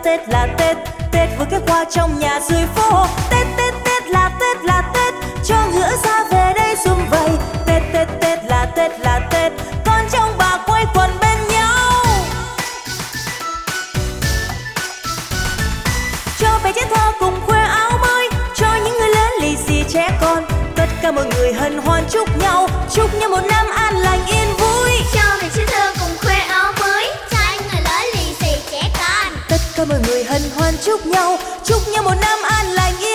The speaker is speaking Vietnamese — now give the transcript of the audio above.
Tết là Tết, Tết với cái hoa trong nhà dưới phố. Tết Tết Tết là Tết, cho ngựa ra về đây sum vầy. Tết Tết Tết là Tết, con trong bà quây quần bên nhau. Cho bé trẻ thơ cùng khoe áo mới, cho những người lớn lì xì trẻ con. Tất cả mọi người hân hoan chúc nhau một năm an lành yên vui. Cho bé trẻ thơ cùng khoe áo mới, cho những người lớn lì xì trẻ con. Tất cả mọi người hân hoan chúc nhau một năm an lành yên vui.